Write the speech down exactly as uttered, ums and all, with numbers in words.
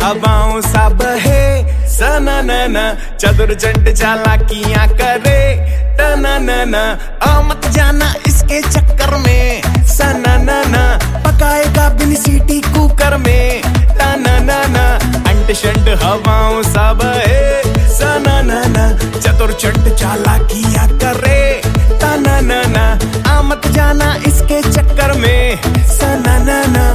हवाओं सा बहे सना नना, चतुर चंड चालाकियां करे तना नना, आ मत जाना इसके चक्कर में सना नना, पकाएगा बिन सीटी कुकर में तना नना, अंट शंट हवाओं सा बहे सना नना, चतुर चंड चालाकियां करे तना नना, आ मत जाना इसके चक्कर में सना नना।